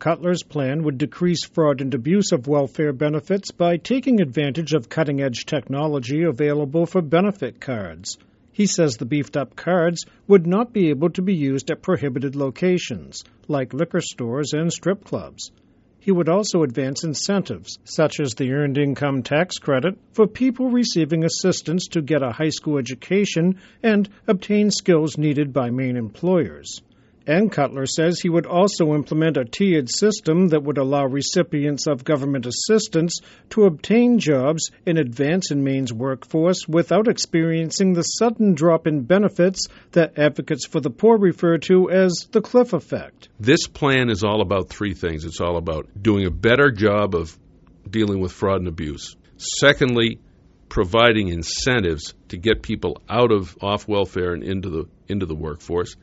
Cutler's plan would decrease fraud and abuse of welfare benefits by taking advantage of cutting-edge technology available for benefit cards. He says the beefed-up cards would not be able to be used at prohibited locations, like liquor stores and strip clubs. He would also advance incentives, such as the Earned Income Tax Credit, for people receiving assistance to get a high school education and obtain skills needed by Maine employers. And Cutler says he would also implement a tiered system that would allow recipients of government assistance to obtain jobs and advance in Maine's workforce without experiencing the sudden drop in benefits that advocates for the poor refer to as the cliff effect. This plan is all about three things. It's all about doing a better job of dealing with fraud and abuse. Secondly, providing incentives to get people off welfare and into the workforce.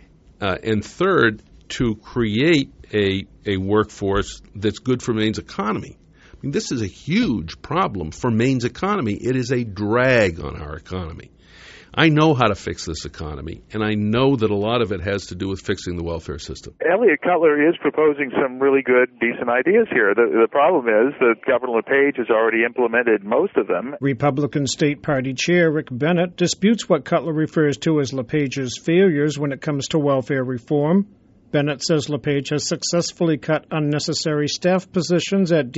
And third, to create a workforce that's good for Maine's economy. I mean, this is a huge problem for Maine's economy. It is a drag on our economy. I know how to fix this economy, and I know that a lot of it has to do with fixing the welfare system. Elliott Cutler is proposing some really good, decent ideas here. The problem is that Governor LePage has already implemented most of them. Republican State Party Chair Rick Bennett disputes what Cutler refers to as LePage's failures when it comes to welfare reform. Bennett says LePage has successfully cut unnecessary staff positions at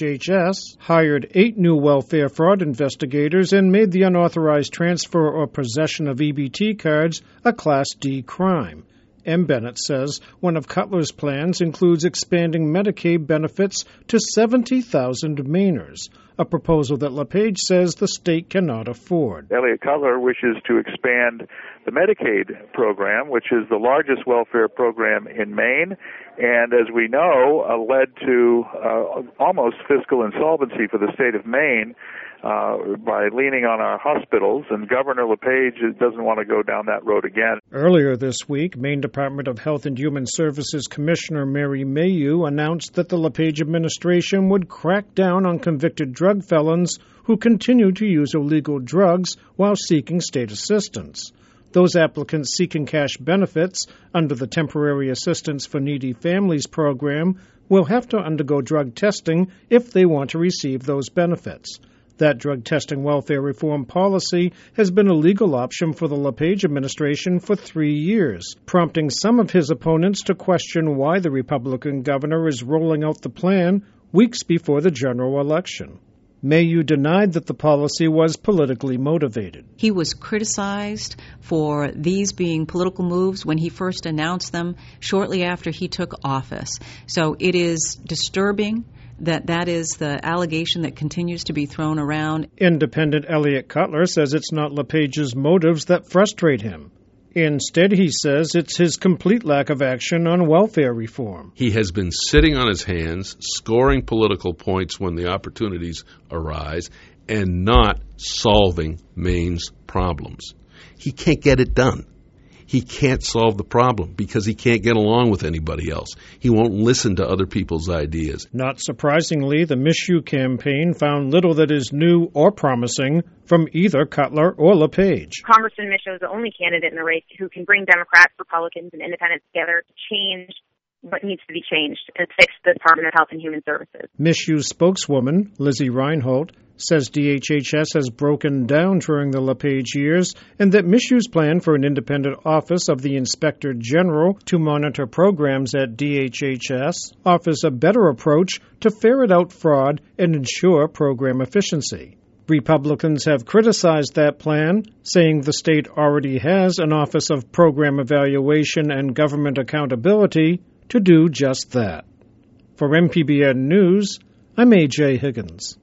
DHHS, hired 8 new welfare fraud investigators, and made the unauthorized transfer or possession of EBT cards a Class D crime. And Bennett says one of Cutler's plans includes expanding Medicaid benefits to 70,000 Mainers, a proposal that LePage says the state cannot afford. Elliott Cutler wishes to expand the Medicaid program, which is the largest welfare program in Maine, and as we know, led to almost fiscal insolvency for the state of Maine by leaning on our hospitals, and Governor LePage doesn't want to go down that road again. Earlier this week, Maine Department of Health and Human Services Commissioner Mary Mayhew announced that the LePage administration would crack down on convicted drug felons who continue to use illegal drugs while seeking state assistance. Those applicants seeking cash benefits under the Temporary Assistance for Needy Families program will have to undergo drug testing if they want to receive those benefits. That drug testing welfare reform policy has been a legal option for the LePage administration for 3 years, prompting some of his opponents to question why the Republican governor is rolling out the plan weeks before the general election. Mayhew denied that the policy was politically motivated. He was criticized for these being political moves when he first announced them shortly after he took office. So it is disturbing that is the allegation that continues to be thrown around. Independent Elliott Cutler says it's not LePage's motives that frustrate him. Instead, he says it's his complete lack of action on welfare reform. He has been sitting on his hands, scoring political points when the opportunities arise, and not solving Maine's problems. He can't get it done. He can't solve the problem because he can't get along with anybody else. He won't listen to other people's ideas. Not surprisingly, the Miss You campaign found little that is new or promising from either Cutler or LePage. Congressman Michaud is the only candidate in the race who can bring Democrats, Republicans, and Independents together to change what needs to be changed and fix the Department of Health and Human Services. Miss You's spokeswoman, Lizzie Reinhold, says DHHS has broken down during the LePage years and that Miss You's plan for an independent office of the Inspector General to monitor programs at DHHS offers a better approach to ferret out fraud and ensure program efficiency. Republicans have criticized that plan, saying the state already has an Office of Program Evaluation and Government Accountability to do just that. For MPBN News, I'm A.J. Higgins.